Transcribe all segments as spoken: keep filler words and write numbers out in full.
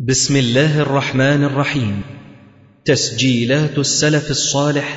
بسم الله الرحمن الرحيم. تسجيلات السلف الصالح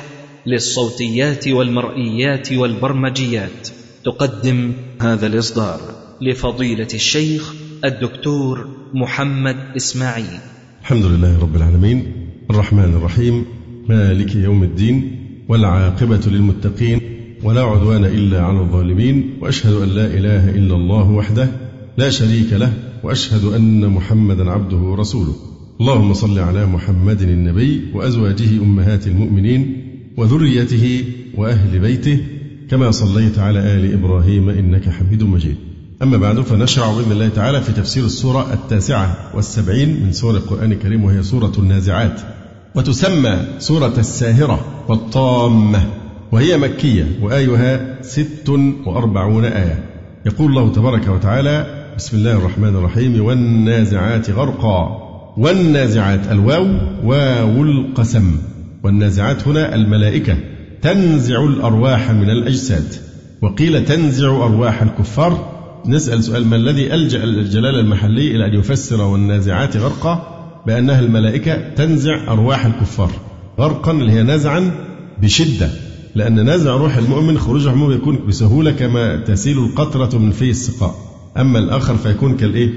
للصوتيات والمرئيات والبرمجيات تقدم هذا الإصدار لفضيلة الشيخ الدكتور محمد إسماعيل. الحمد لله رب العالمين، الرحمن الرحيم، مالك يوم الدين، والعاقبة للمتقين، ولا عدوان إلا على الظالمين، وأشهد أن لا إله إلا الله وحده لا شريك له، وأشهد أن محمدا عبده ورسوله. اللهم صل على محمد النبي وأزواجه أمهات المؤمنين وذريته وأهل بيته كما صليت على آل إبراهيم إنك حميد مجيد. أما بعد، فنشرع بإذن الله تعالى في تفسير السورة التاسعة والسبعين من سور القرآن الكريم، وهي سورة النازعات، وتسمى سورة الساهرة والطامة، وهي مكية وآيها ست وأربعون آية. يقول الله تبارك وتعالى: بسم الله الرحمن الرحيم: والنازعات غرقا. والنازعات الواو واو القسم، والنازعات هنا الملائكة تنزع الأرواح من الأجساد، وقيل تنزع أرواح الكفار. نسأل سؤال: ما الذي ألجأ الجلالة المحلي إلى أن يفسر والنازعات غرقا بأنها الملائكة تنزع أرواح الكفار؟ غرقا اللي هي نزعا بشدة، لأن نزع روح المؤمن خروجه منه يكون بسهولة كما تسيل القطرة من في السقاء، أما الآخر فيكون كالإيه؟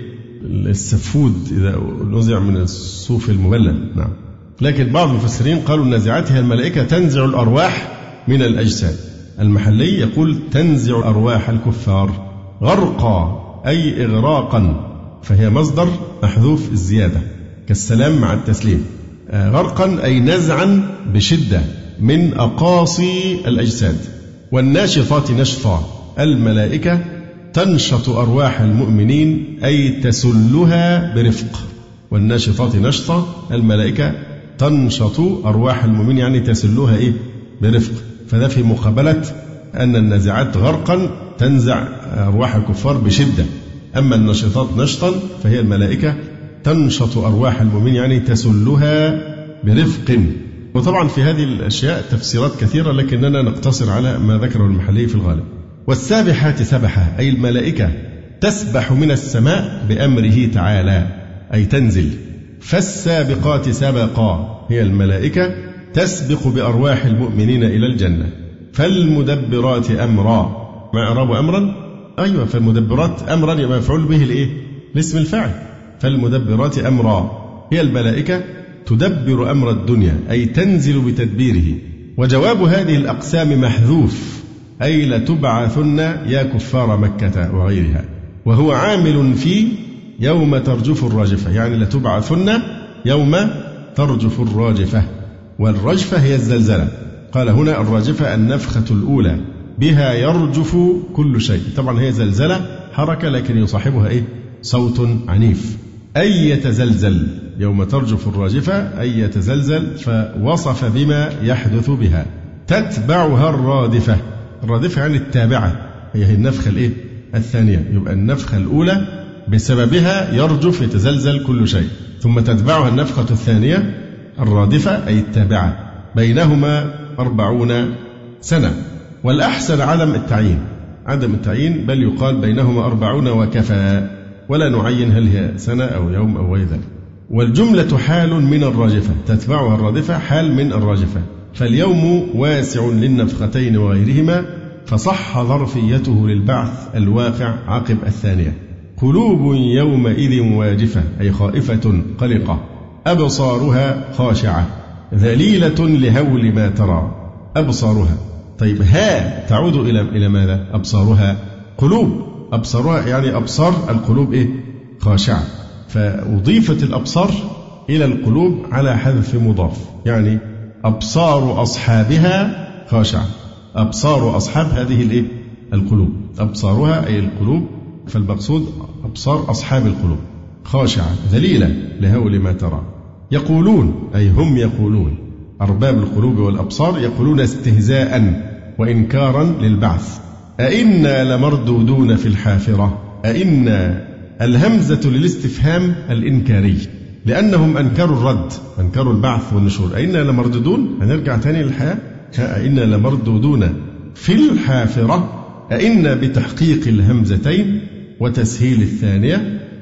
السفود إذا نزع من الصوف المبلل. نعم. لكن بعض المفسرين قالوا النازعات هي الملائكة تنزع الأرواح من الأجساد. المحلي يقول تنزع أرواح الكفار. غرقا أي إغراقا، فهي مصدر محذوف الزيادة كالسلام مع التسليم. غرقا أي نزعا بشدة من أقاصي الأجساد. والناشطات نشطا، الملائكة تنشط أرواح المؤمنين أي تسلها برفق. والناشطات نشطا، الملائكة تنشط أرواح المؤمنين يعني تسلها إيه؟ برفق. فده في مقابلة أن النازعات غرقا تنزع أرواح الكفار بشدة، أما الناشطات نشطا فهي الملائكة تنشط أرواح المؤمنين يعني تسلها برفق. وطبعا في هذه الأشياء تفسيرات كثيرة، لكننا نقتصر على ما ذكره المحلي في الغالب. والسابحات سبحا أي الملائكة تسبح من السماء بأمره تعالى أي تنزل. فالسابقات سبقا هي الملائكة تسبق بأرواح المؤمنين إلى الجنة. فالمدبرات أمرا، ما إعراب أمرا؟ أيوة، فالمدبرات أمرا يبقى مفعول به الإيه؟ الاسم الفاعل. فالمدبرات أمرا هي الملائكة تدبر أمر الدنيا أي تنزل بتدبيره. وجواب هذه الأقسام محذوف أي لتبعثن يا كفار مكة وغيرها، وهو عامل في يوم ترجف الراجفة، يعني لتبعثن يوم ترجف الراجفة. والرجفة هي الزلزلة. قال هنا الراجفة النفخة الأولى بها يرجف كل شيء. طبعا هي زلزلة حركة، لكن يصاحبها إيه؟ صوت عنيف. أي يتزلزل يوم ترجف الراجفة أي يتزلزل، فوصف بما يحدث بها. تتبعها الرادفة، الرادفة يعني التابعة، هي النفخة الإيه؟ الثانية. يبقى النفخة الأولى بسببها يرجف يتزلزل كل شيء، ثم تتبعها النفخة الثانية الرادفة أي التابعة، بينهما أربعون سنة. والأحسن عدم التعيين، عدم التعيين، بل يقال بينهما أربعون وكفى، ولا نعين هل هي سنة أو يوم أو غير ذلك. والجملة حال من الراجفة، تتبعها الرادفة حال من الراجفة. فاليوم واسع للنفختين وغيرهما، فصح ظرفيته للبعث الواقع عقب الثانية. قلوب يومئذ واجفة أي خائفة قلقة، أبصارها خاشعة ذليلة لهول ما ترى. أبصارها، طيب ها تعود إلى إلى ماذا؟ أبصارها قلوب، أبصارها يعني أبصار القلوب إيه؟ خاشعة. فأضيفت الأبصار إلى القلوب على حذف مضاف، يعني أبصار أصحابها خاشعة. أبصار أصحاب هذه الإيه؟ القلوب، أبصارها أي القلوب، فالمقصود أبصار أصحاب القلوب خاشعة ذليلة لهول ما ترى. يقولون أي هم يقولون، أرباب القلوب والأبصار يقولون استهزاء وإنكارا للبعث. أئنا لمردودون في الحافرة. أئنا الهمزة للاستفهام الإنكاري، لأنهم أنكروا الرد، أنكروا البعث والنشور. أئنا لمردودون، هنرجع تاني للحياة. أئنا لمردودون في الحافرة. أئنا بتحقيق الهمزتين وتسهيل الثانية،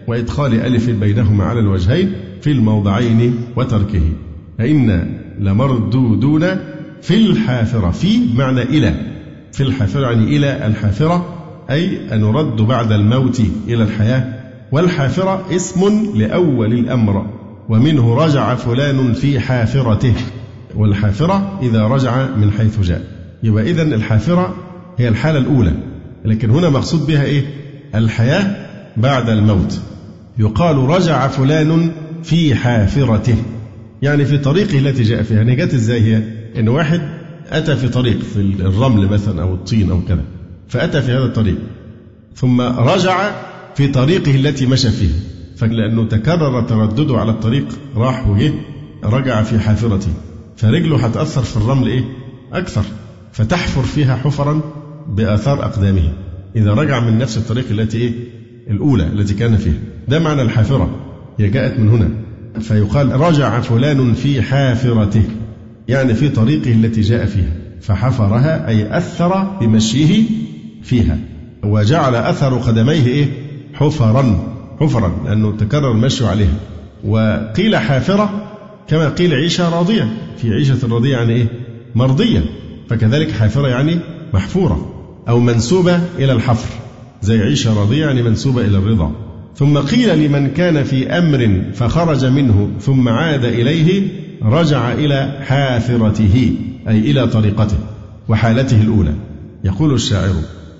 وإدخال ألف بينهما على الوجهين في الموضعين وتركه. فإن لمردودون في الحافرة، في معنى إلى، في الحافرة يعني إلى الحافرة، أي أن نرد بعد الموت إلى الحياة. والحافرة اسم لأول الأمر، ومنه رجع فلان في حافرته، والحافرة إذا رجع من حيث جاء. يبقى إذن الحافرة هي الحالة الأولى، لكن هنا مقصود بها إيه؟ الحياة بعد الموت. يقال رجع فلان في حافرته، يعني في طريقه التي جاء فيها. يعني جاءت إزاي هي؟ إن واحد أتى في طريق في الرمل مثلا أو الطين أو كذا، فأتى في هذا الطريق ثم رجع في طريقه التي مشى فيها، فلأنه تكرر تردده على الطريق راح وجه رجع في حافرته، فرجله هتأثر في الرمل إيه؟ أكثر، فتحفر فيها حفرا بآثار أقدامه إذا رجع من نفس الطريق التي إيه؟ الأولى التي كان فيها. ده معنى الحافرة، هي جاءت من هنا. فيقال رجع فلان في حافرته، يعني في طريقه التي جاء فيها، فحفرها أي أثر بمشيه فيها، وجعل أثر قدميه إيه؟ حفرا، حفرا لأنه تكرر المشي عليها. وقيل حافرة كما قيل عيشة راضية، في عيشة راضية يعني إيه؟ مرضية، فكذلك حافرة يعني محفورة أو منسوبة إلى الحفر، زي عيشة راضية يعني منسوبة إلى الرضا. ثم قيل لمن كان في أمر فخرج منه ثم عاد إليه رجع إلى حافرته، أي إلى طريقته وحالته الأولى. يقول الشاعر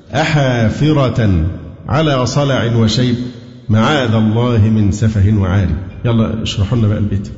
أحافرة على صلع وشيب معاذ الله من سفه وعار. يلا اشرحوا لنا بقى البيت.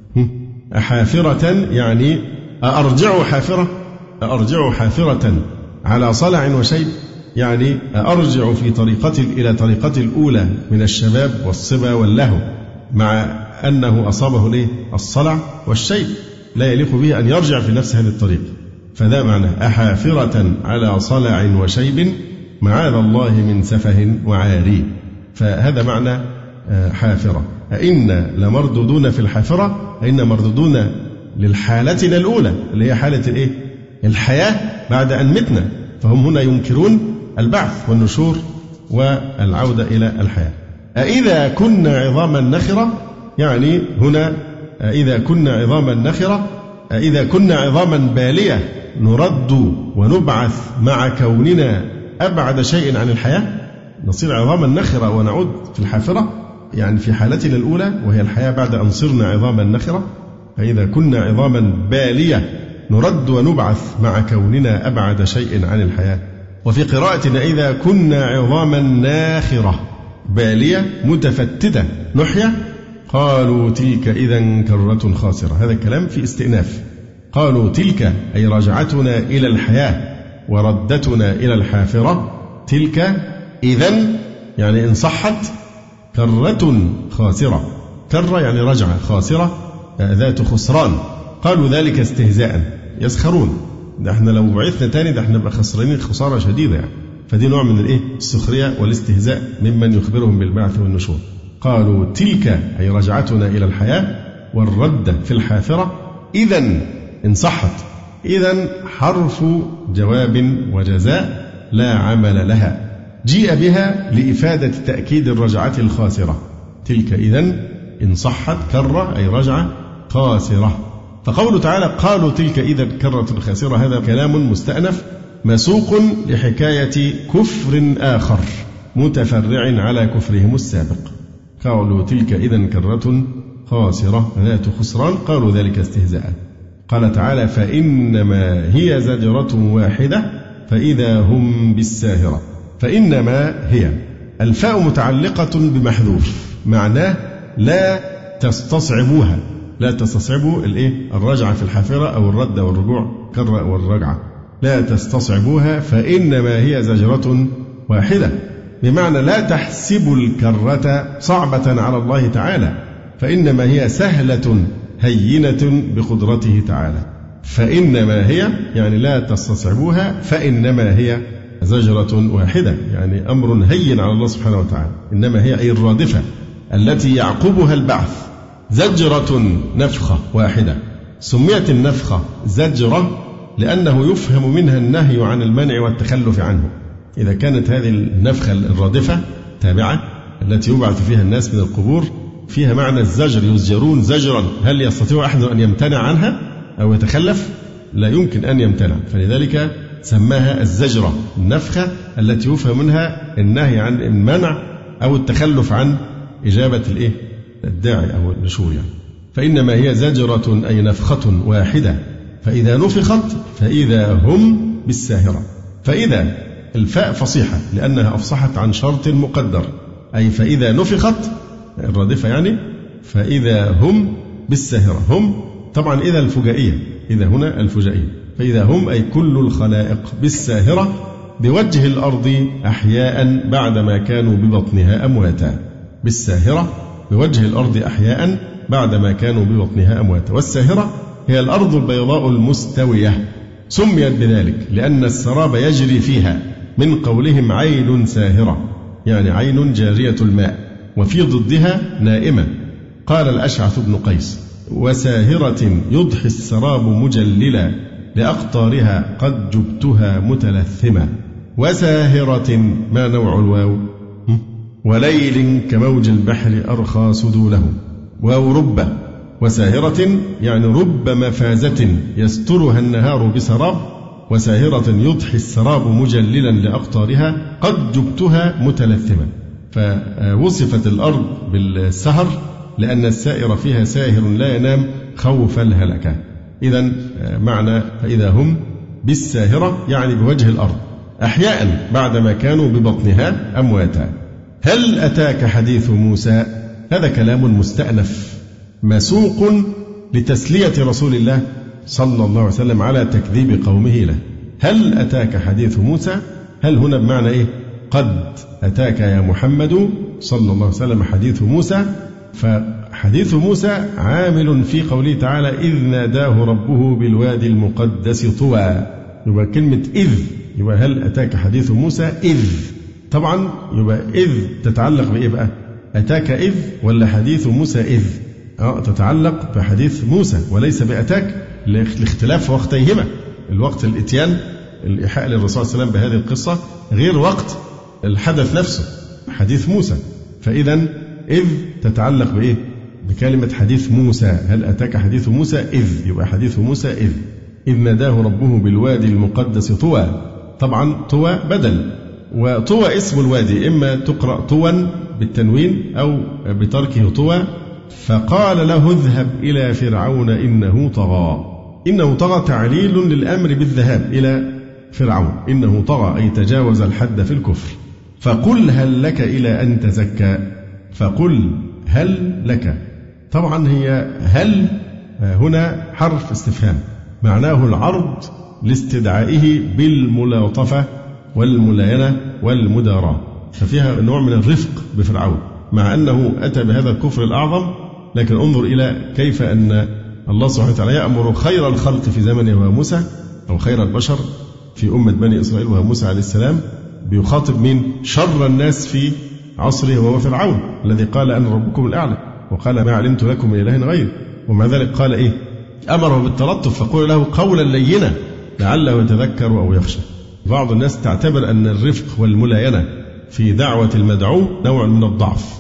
أحافرة يعني أرجع حافرة، أرجع حافرة على صلع وشيب، يعني أرجع في طريقتي إلى طريقتي الأولى من الشباب والصبا واللهو، مع أنه أصابه ليه الصلع والشيب، لا يليق به أن يرجع في نفس هذه الطريق. فذا معنى أحافرة على صلع وشيب معاذ الله من سفه وعاري. فهذا معنى حافرة. أئن لمردودون في الحافرة، أئن مردودون للحالتنا الأولى اللي هي حالة الإيه؟ الحياة بعد أن متنا. فهم هنا ينكرون البعث والنشور والعودة إلى الحياة. أإذا كنا عظاما نخرة، يعني هنا إذا كنا عظاما نخرة، إذا كنا عظاما بالية نرد ونبعث مع كوننا أبعد شيء عن الحياة، نصير عظاما نخرة ونعود في الحافرة، يعني في حالتنا الأولى وهي الحياة بعد أن صرنا عظاما نخرة. فإذا كنا عظاما بالية نرد ونبعث مع كوننا أبعد شيء عن الحياة. وفي قراءة إذا كنا عظاما ناخرة، بالية متفتتة نحيا، قالوا تلك إذا كرة خاسرة. هذا الكلام في استئناف. قالوا تلك أي رجعتنا إلى الحياة وردتنا إلى الحافرة، تلك إذن يعني إن صحت كرة خاسرة، كرة يعني رجعة، خاسرة ذات خسران. قالوا ذلك استهزاء، يسخرون، ده احنا لو بعثنا تاني ده احنا نبقى خسرانين خسارة شديدة يعني. فدي نوع من الايه؟ السخرية والاستهزاء ممن يخبرهم بالبعث والنشور. قالوا تلك أي رجعتنا إلى الحياة والرد في الحافرة، إذن إن صحت. إذن حرف جواب وجزاء لا عمل لها، جيء بها لإفادة تأكيد الرجعة الخاسرة. تلك إذن إن صحت كرة أي رجعة خاسرة. فقوله تعالى قالوا تلك إذا كرة خاسرة، هذا كلام مستأنف مسوق لحكاية كفر آخر متفرع على كفرهم السابق. قالوا تلك إذا كرة خاسرة ذات خسران، قالوا ذلك استهزاء. قال تعالى فإنما هي زجرة واحدة فإذا هم بالساهرة. فإنما هي الفاء متعلقة بمحذوف، معناه لا تستصعبوها، لا تستصعبوا الإيه؟ الرجعة في الحافرة أو الرد والرجوع كرة والرجعة، لا تستصعبوها. فإنما هي زجرة واحدة، بمعنى لا تحسبوا الكرة صعبة على الله تعالى، فإنما هي سهلة هينة بقدرته تعالى. فإنما هي يعني لا تستصعبوها، فإنما هي زجرة واحدة، يعني أمر هين على الله سبحانه وتعالى. إنما هي أي الرادفة التي يعقبها البعث، زجرة نفخة واحدة. سميت النفخة زجرة لأنه يفهم منها النهي عن المنع والتخلف عنه. إذا كانت هذه النفخة الرادفة تابعة التي يبعث فيها الناس من القبور فيها معنى الزجر، يزجرون زجرا، هل يستطيع أحد أن يمتنع عنها أو يتخلف؟ لا يمكن أن يمتنع، فلذلك سماها الزجرة، النفخة التي يفهم منها النهي عن المنع أو التخلف عن إجابة الإيه؟ الداعي أو النشور يعني. فإنما هي زجرة أي نفخة واحدة، فإذا نفخت فإذا هم بالساهرة. فإذا الفاء فصيحة لأنها أفصحت عن شرط مقدر، أي فإذا نفخت الرادفة يعني، فإذا هم بالساهرة. هم طبعا إذا الفجائية، إذا هنا الفجائية، فإذا هم أي كل الخلائق بالساهرة بوجه الأرض أحياء بعدما كانوا ببطنها أمواتا. بالساهرة بوجه الأرض أحياء بعدما كانوا ببطنها أمواتا. والساهرة هي الأرض البيضاء المستوية، سميت بذلك لأن السراب يجري فيها، من قولهم عين ساهرة يعني عين جارية الماء، وفي ضدها نائمة. قال الأشعث بن قيس: وساهرة يضحي السراب مجللا لأقطارها قد جبتها متلثمة. وساهرة ما نوع الواو؟ وليل كموج البحر أرخى سدوله. واو رب. وساهرة يعني رب مفازة يسترها النهار بسراب، وساهرة يضحي السراب مجللا لأقطارها قد جبتها متلثمة. فوصفت الأرض بالسهر لأن السائر فيها ساهر لا ينام خوف الهلكة. إذن معنى فإذا هم بالساهرة يعني بوجه الأرض أحياء بعدما كانوا ببطنها أمواتا. هل أتاك حديث موسى؟ هذا كلام مستأنف مسوق لتسلية رسول الله صلى الله عليه وسلم على تكذيب قومه له. هل أتاك حديث موسى؟ هل هنا بمعنى إيه؟ قد أتاك يا محمد صلى الله عليه وسلم حديث موسى. فحديث موسى عامل في قوله تعالى: إذ ناداه ربه بالوادي المقدس طوى. يبقى كلمة إذ، يبقى هل أتاك حديث موسى إذ، طبعا يبقى إذ تتعلق بإيه بقى؟ أتاك إذ ولا حديث موسى إذ؟ أه تتعلق بحديث موسى وليس بأتاك، لاختلاف وقتيهما. الوقت الإتيان الإيحاء للرسول صلى الله عليه وسلم بهذه القصة غير وقت الحدث نفسه حديث موسى. فإذا إذ تتعلق بإيه؟ بكلمة حديث موسى. هل أتاك حديث موسى إذ، يبقى حديث موسى إذ. إذ ناداه ربه بالوادي المقدس طوى. طبعا طوى بدل، وطوى اسم الوادي، إما تقرأ طوى بالتنوين أو بتركه طوى. فقال له: اذهب إلى فرعون إنه طغى. إنه طغى تعليل للأمر بالذهاب إلى فرعون، إنه طغى أي تجاوز الحد في الكفر. فقل هل لك إلى أن تزكى. فقل هل لك، طبعا هي هل هنا حرف استفهام معناه العرض لاستدعائه بالملاطفة والملاينة والمداراة، ففيها نوع من الرفق بفرعون مع أنه أتى بهذا الكفر الأعظم. لكن انظر إلى كيف أن الله سبحانه وتعالى يأمر خير الخلق في زمنه وهو موسى، أو خير البشر في أمة بني إسرائيل وهو موسى عليه السلام، بيخاطب من شر الناس في عصره وهو فرعون الذي قال أنا ربكم الأعلى وقال ما علمت لكم من إله غير. ومع ذلك قال إيه؟ أمره بالتلطف فقول له قولا لينا لعله يتذكر أو يخشى. بعض الناس تعتبر أن الرفق والملاينة في دعوة المدعو نوع من الضعف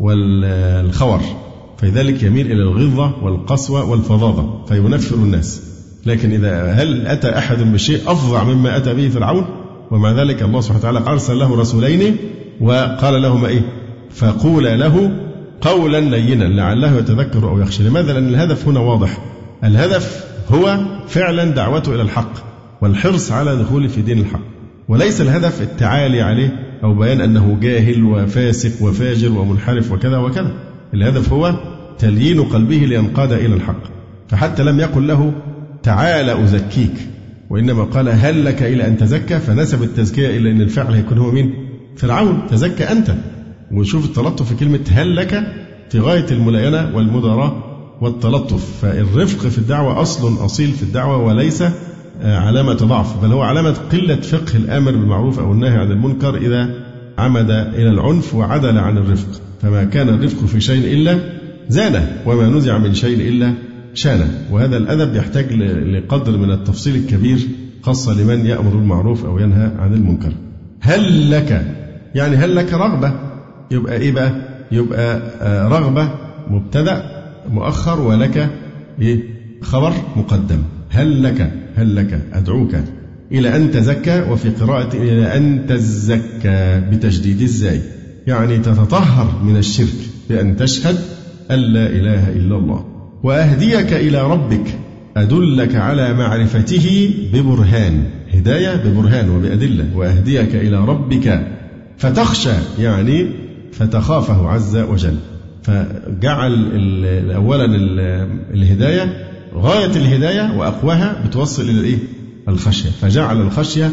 والخور، فلذلك يميل إلى الغلظة والقسوة والفظاظة فينفر الناس. لكن إذا هل أتى أحد بشيء أفظع مما أتى به فرعون؟ ومع ذلك الله سبحانه وتعالى أرسل له رسولين وقال لهما إيه؟ فقولا له قولا لينا لعله يتذكر أو يخشى. لماذا؟ لأن الهدف هنا واضح. الهدف هو فعلا دعوته إلى الحق والحرص على دخول في دين الحق، وليس الهدف التعالي عليه أو بيان أنه جاهل وفاسق وفاجر ومنحرف وكذا وكذا. الهدف هو تليين قلبه لينقاد إلى الحق. فحتى لم يقل له تعالى أزكيك، وإنما قال هل لك إلى أن تزكى، فنسب التزكية إلى أن الفعل هيكون هو مين؟ فرعون. تزكى أنت. وشوف التلطف في كلمة هل لك في غاية الملاينة والمداراة والتلطف. فالرفق في الدعوة أصل أصيل في الدعوة وليس علامة ضعف، بل هو علامة قلة فقه الآمر بالمعروف أو النهي عن المنكر إذا عمد إلى العنف وعدل عن الرفق. فما كان الرفق في شيء إلا زانه، وما نزع من شيء إلا شانه. وهذا الأدب يحتاج لقدر من التفصيل الكبير خاصة لمن يأمر بالمعروف أو ينهى عن المنكر. هل لك يعني هل لك رغبة يبقى إيه بقى؟ يبقى رغبة مبتدأ مؤخر، ولك إيه؟ خبر مقدم. هل لك هل لك أدعوك إلى أن تزكى، وفي قراءة إلى أن تزكى بتشديد الزاي، يعني تتطهر من الشرك بأن تشهد أن لا إله إلا الله. وأهديك إلى ربك، أدلك على معرفته ببرهان، هداية ببرهان وبأدلة. وأهديك إلى ربك فتخشى، يعني فتخافه عز وجل. فجعل أولا الهداية غاية الهداية وأقواها بتوصل إلى الإيه؟ الخشية، فجعل الخشية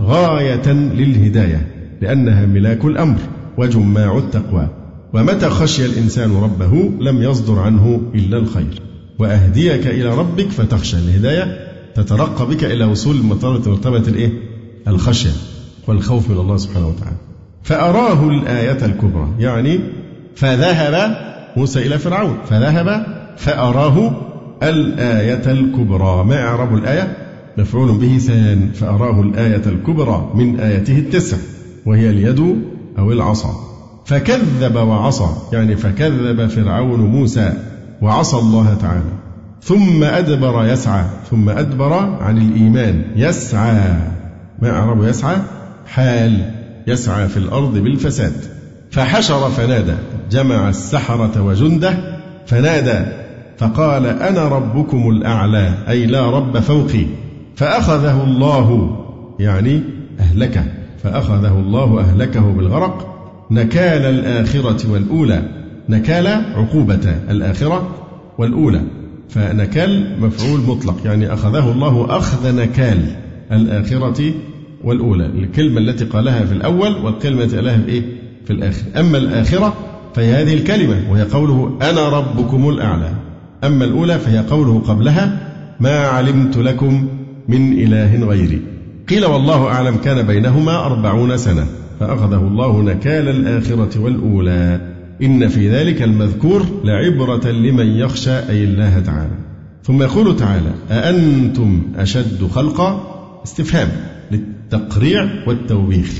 غاية للهداية لأنها ملاك الأمر وجماع التقوى. ومتى خشي الإنسان ربه لم يصدر عنه إلا الخير. وأهديك إلى ربك فتخشى، الهداية تترقى بك إلى وصول مرتبة مرتبة الإيه؟ الخشية والخوف من الله سبحانه وتعالى. فأراه الآية الكبرى، يعني فذهب موسى إلى فرعون، فذهب فأراه الآية الكبرى. ما إعراب الآية؟ مفعول به ثان، فأراه الآية الكبرى من آياته التسع، وهي اليد أو العصا. فكذب وعصى، يعني فكذب فرعون موسى وعصى الله تعالى. ثم أدبر يسعى، ثم أدبر عن الإيمان يسعى. ما إعراب يسعى؟ حال يسعى في الأرض بالفساد. فحشر فنادى، جمع السحرة وجنده فنادى فقال أنا ربكم الأعلى، أي لا رب فوقي. فأخذه الله، يعني أهلكه، فأخذه الله أهلكه بالغرق، نكال الآخرة والأولى. نكال عقوبة الآخرة والأولى، فنكال مفعول مطلق، يعني أخذه الله أخذ نكال الآخرة والأولى، الكلمة التي قالها في الأول والكلمة التي قالها في إيه؟ في الآخر. أما الآخرة فهي هذه الكلمة وهي قوله أنا ربكم الأعلى. أما الأولى فهي قوله قبلها ما علمت لكم من إله غيري. قيل والله أعلم كان بينهما أربعون سنة، فأخذه الله نكال الآخرة والأولى. إن في ذلك المذكور لعبرة لمن يخشى، أي الله تعالى. ثم يقول تعالى أأنتم أشد خلقا، استفهام للتقريع والتوبيخ.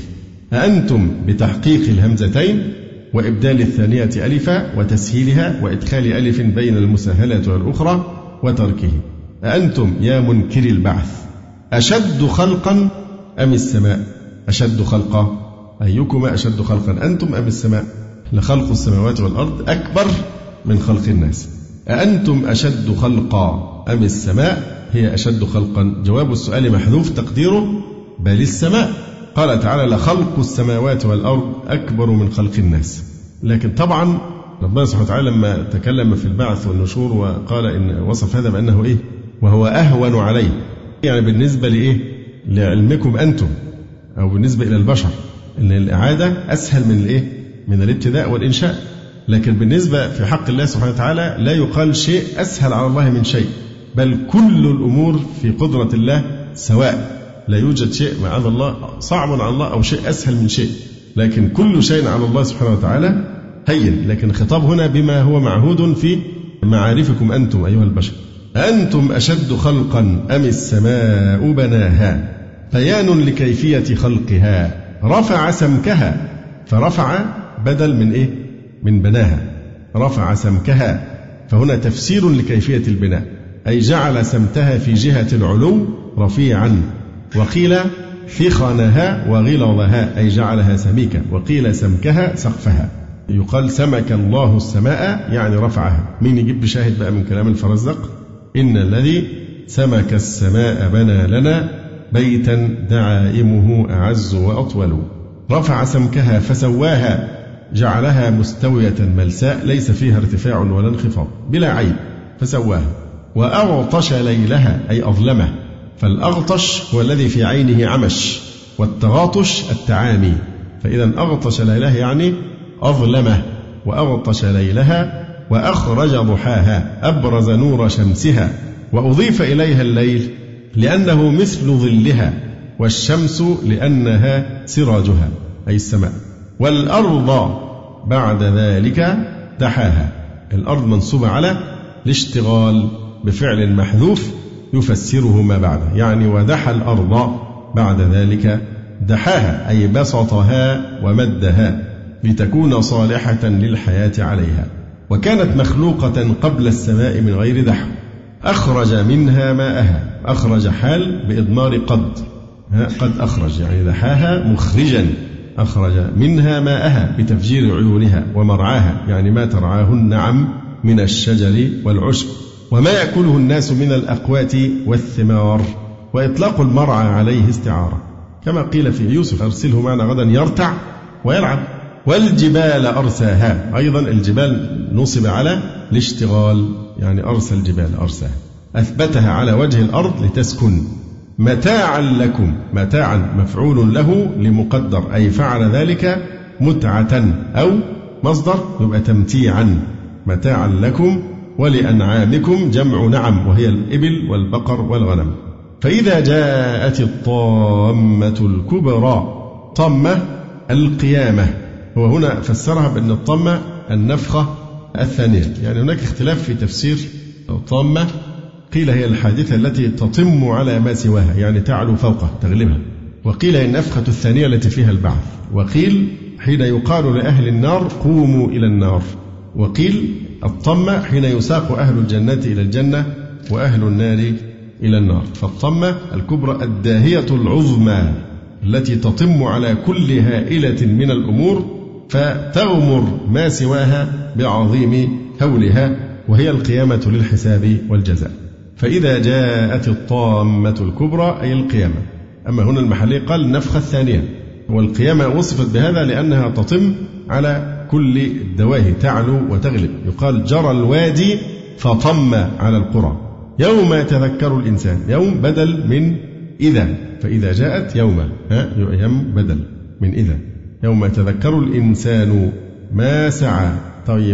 أأنتم بتحقيق الهمزتين وإبدال الثانية ألفا وتسهيلها وإدخال ألف بين المسهلة والأخرى وتركه. أأنتم يا منكر البعث أشد خلقا أم السماء؟ أشد خلقا، أيكما أشد خلقا، أنتم أم السماء؟ لخلق السماوات والأرض أكبر من خلق الناس. أأنتم أشد خلقا أم السماء؟ هي أشد خلقا. جواب السؤال محذوف تقديره بل السماء. قال تعالى لخلق السماوات والأرض أكبر من خلق الناس. لكن طبعا ربنا سبحانه وتعالى لما تكلم في البعث والنشور وقال إن وصف هذا بأنه إيه؟ وهو أهون عليه، يعني بالنسبة لإيه؟ لعلمكم أنتم، أو بالنسبة إلى البشر إن الإعادة أسهل من الإيه؟ من الابتداء والإنشاء. لكن بالنسبة في حق الله سبحانه وتعالى لا يقال شيء أسهل على الله من شيء، بل كل الأمور في قدرة الله سواء، لا يوجد شيء معاذ الله صعب على الله أو شيء أسهل من شيء، لكن كل شيء على الله سبحانه وتعالى هين. لكن الخطاب هنا بما هو معهود في معارفكم أنتم أيها البشر. أنتم أشد خلقا أم السماء بناها، بيان لكيفية خلقها. رفع سمكها، فرفع بدل من إيه؟ من بناها. رفع سمكها، فهنا تفسير لكيفية البناء، أي جعل سمتها في جهة العلو رفيعا. وقيل ثخنها وغلظها، أي جعلها سميكة. وقيل سمكها سقفها. يقال سمك الله السماء يعني رفعها. مين يجيب بشاهد بقى من كلام الفرزدق؟ إن الذي سمك السماء بنى لنا بيتا دعائمه أعز وأطول. رفع سمكها فسواها، جعلها مستوية ملساء ليس فيها ارتفاع ولا انخفاض بلا عيب، فسواها. وأغطش ليلها، أي أظلمه، فالأغطش هو الذي في عينه عمش، والتغاطش التعامي. فإذا أغطش ليلها يعني أظلمه. وأغطش ليلها وأخرج ضحاها، أبرز نور شمسها. وأضيف إليها الليل لأنه مثل ظلها، والشمس لأنها سراجها، أي السماء. والأرض بعد ذلك دحاها، الأرض منصوبة على الاشتغال بفعل محذوف يفسره ما بعده، يعني ودحى الأرض بعد ذلك دحاها، أي بسطها ومدها. لتكون صالحة للحياة عليها، وكانت مخلوقة قبل السماء من غير دحو. أخرج منها ماءها، أخرج حال بإضمار قد، قد أخرج يعني دحاها مخرجا، أخرج منها ماءها بتفجير عيونها ومرعاها يعني ما ترعاه النعم من الشجر والعشب، وما يأكله الناس من الأقوات والثمار. وإطلاق المرعى عليه استعارة، كما قيل في يوسف أرسله معنا غدا يرتع ويلعب. والجبال أرساها، أيضا الجبال نصب على الاشتغال يعني أرسى الجبال أرساها، أثبتها على وجه الأرض لتسكن. متاعا لكم، متاعا مفعول له لمقدر أي فعل ذلك متعة، أو مصدر يبقى تمتيعا. متاعا لكم ولأنعامكم جمع نعم، وهي الإبل والبقر والغنم. فإذا جاءت الطامة الكبرى، طامة القيامة، هو هنا فسرها بأن الطامة النفخة الثانية، يعني هناك اختلاف في تفسير الطامة. قيل هي الحادثة التي تطم على ما سواها يعني تعلو فوقه تغلبها، وقيل هي النفخة الثانية التي فيها البعث، وقيل حين يقال لأهل النار قوموا إلى النار، وقيل الطمة حين يساق أهل الجنة إلى الجنة وأهل النار إلى النار. فالطمة الكبرى الداهية العظمى التي تطم على كل هائلة من الأمور فتغمر ما سواها بعظيم هولها، وهي القيامة للحساب والجزاء. فإذا جاءت الطامة الكبرى أي القيامة. أما هنا المحلي قال النفخة الثانية، والقيامة وصفت بهذا لأنها تطم على كل الدواهي تعلو وتغلب. يقال جرى الوادي فطم على القرى. يوم يتذكر الإنسان، يوم بدل من إذا، فإذا جاءت يوم ها يوم بدل من إذا. يوم يتذكر الإنسان ما سعى. طيب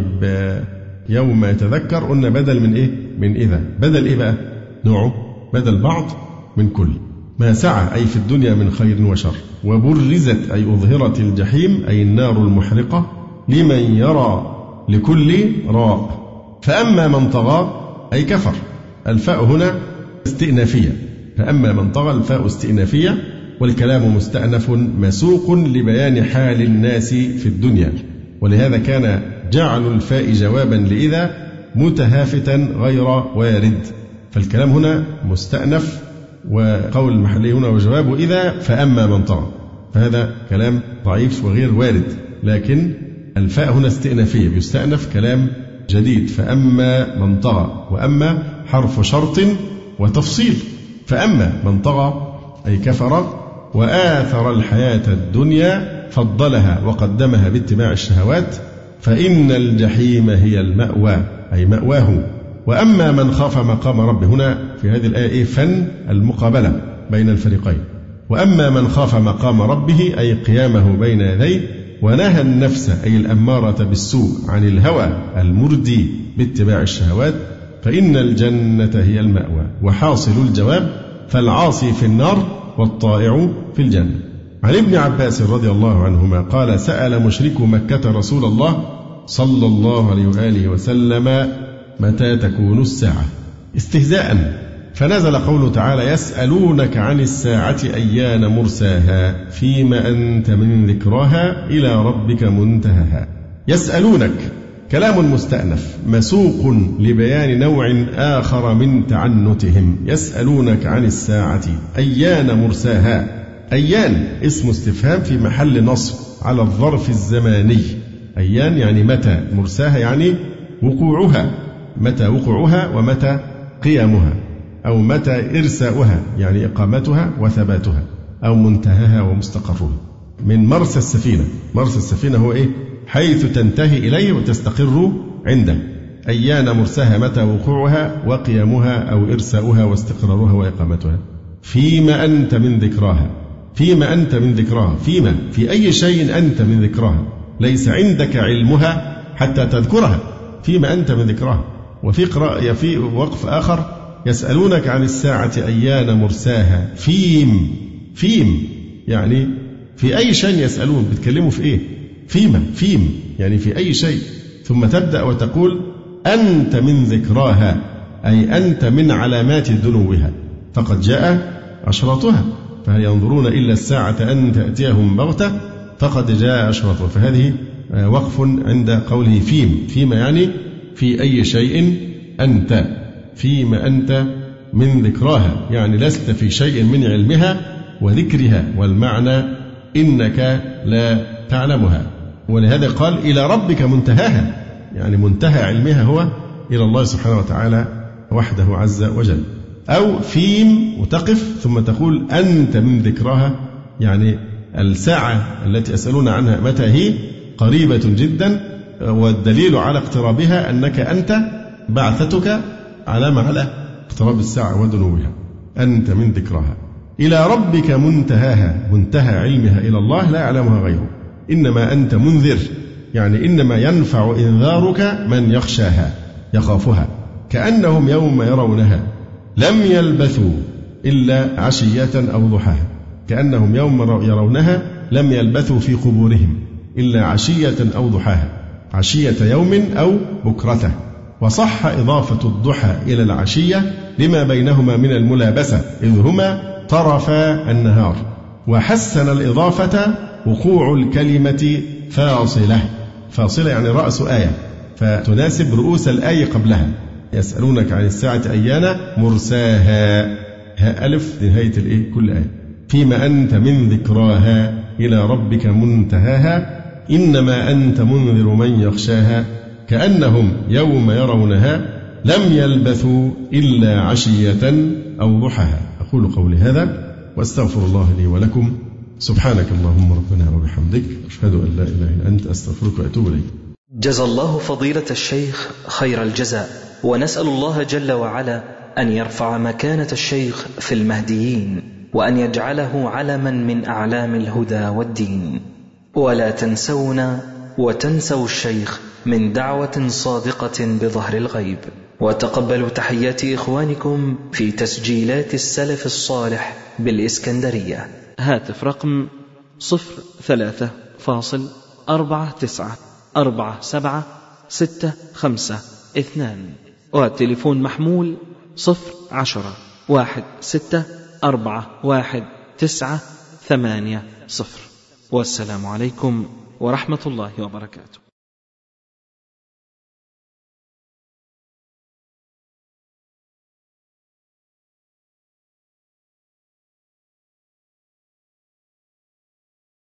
يوم يتذكر قلنا بدل من إيه؟ من إذا. بدل إيه بقى؟ نوعه بدل بعض من كل. ما سعى أي في الدنيا من خير وشر. وبرزت أي أظهرت الجحيم أي النار المحرقة لمن يرى لكل راء. فأما من طغى أي كفر. الفاء هنا استئنافية، فأما من طغى الفاء استئنافية، والكلام مستأنف مسوق لبيان حال الناس في الدنيا، ولهذا كان جعل الفاء جوابا لإذا متهافتا غير وارد. فالكلام هنا مستأنف، وقول المحلي هنا وجواب إذا فأما من طغى، فهذا كلام ضعيف وغير وارد. لكن الفاء هنا استئنافية، بيستأنف كلام جديد. فأما من طغى، وأما حرف شرط وتفصيل. فأما من طغى أي كفر وآثر الحياة الدنيا فضلها وقدمها باتباع الشهوات فإن الجحيم هي المأوى أي مأواه. وأما من خاف مقام ربه، هنا في هذه الآية فن المقابلة بين الفريقين. وأما من خاف مقام ربه أي قيامه بين يديه، ونهى النفس أي الأمارة بالسوء عن الهوى المردي باتباع الشهوات فإن الجنة هي المأوى. وحاصل الجواب فالعاصي في النار والطائع في الجنة. عن ابن عباس رضي الله عنهما قال سأل مشركو مكة رسول الله صلى الله عليه وآله وسلم متى تكون الساعة استهزاء، فنزل قوله تعالى يسألونك عن الساعة أيان مرساها فيما أنت من ذكراها إلى ربك منتهاها. يسألونك كلام مستأنف مسوق لبيان نوع آخر من تعنتهم. يسألونك عن الساعة أيان مرساها. أيان اسم استفهام في محل نصب على الظرف الزماني. أيان يعني متى، مرساها يعني وقوعها، متى وقوعها ومتى قيامها، أو متى إرساؤها يعني إقامتها وثباتها، أو منتهاها ومستقرها. من مرسى السفينة. مرسى السفينة هو إيه؟ حيث تنتهي إليه وتستقر عنده. أيان مرساها متى وقوعها وقيامها أو إرساؤها واستقرارها وإقامتها. فيما أنت من ذكراها. فيما أنت من ذكراها، فيما في أي شيء أنت من ذكراها، ليس عندك علمها حتى تذكرها. فيما أنت من ذكراها. وفي قراءة في وقف آخر يسألونك عن الساعة أيان مرساها. فيم فيم يعني في أي شيء يسألون، بتكلموا في إيه؟ فيما فيم يعني في أي شيء. ثم تبدأ وتقول أنت من ذكراها أي أنت من علامات دنوها، فقد جاء أشراطها. فهل ينظرون إلا الساعة أن تأتيهم بغتة فقد جاء أشراطها. فهذه وقف عند قوله فيم. فيما يعني في أي شيء أنت، فيما أنت من ذكراها، يعني لست في شيء من علمها وذكرها، والمعنى إنك لا تعلمها. ولهذا قال إلى ربك منتهاها، يعني منتهى علمها هو إلى الله سبحانه وتعالى وحده عز وجل. أو فيم وتقف ثم تقول أنت من ذكراها، يعني الساعة التي أسألون عنها متى هي قريبة جدا، والدليل على اقترابها أنك أنت بعثتك علامة على اقتراب الساعة ودنوها. أنت من ذكراها. إلى ربك منتهاها، منتهى علمها إلى الله لا يعلمها غيره. إنما أنت منذر، يعني إنما ينفع إنذارك من يخشاها يخافها. كأنهم يوم يرونها لم يلبثوا إلا عشية أو ضحاها. كأنهم يوم يرونها لم يلبثوا في قبورهم إلا عشية أو ضحاها، عشية يوم أو بكرته. وصح إضافة الضحى إلى العشية لما بينهما من الملابسة إذ هما طرفا النهار. وحسن الإضافة وقوع الكلمة فاصلة، فاصلة يعني رأس آية، فتناسب رؤوس الآية قبلها. يسألونك عن الساعة أيان مرساها، ها ألف نهاية الإيه كل آية. فيما أنت من ذكراها إلى ربك منتهاها، إنما أنت منذر من يخشاها. كأنهم يوم يرونها لم يلبثوا إلا عشية أو ضحاها. أقول قولي هذا وأستغفر الله لي ولكم. سبحانك اللهم ربنا وبحمدك، أشهد أن لا إله إلا أنت، أستغفرك وأتوب إليك. جزى الله فضيلة الشيخ خير الجزاء، ونسأل الله جل وعلا أن يرفع مكانة الشيخ في المهديين، وأن يجعله علما من أعلام الهدى والدين. ولا تنسونا وتنسوا الشيخ من دعوة صادقة بظهر الغيب. وتقبلوا تحيات إخوانكم في تسجيلات السلف الصالح بالإسكندرية. هاتف رقم صفر ثلاثة فاصل أربعة تسعة أربعة سبعة ستة خمسة اثنان، والتليفون محمول صفر عشرة واحد ستة أربعة واحد تسعة ثمانية صفر. والسلام عليكم ورحمة الله وبركاته.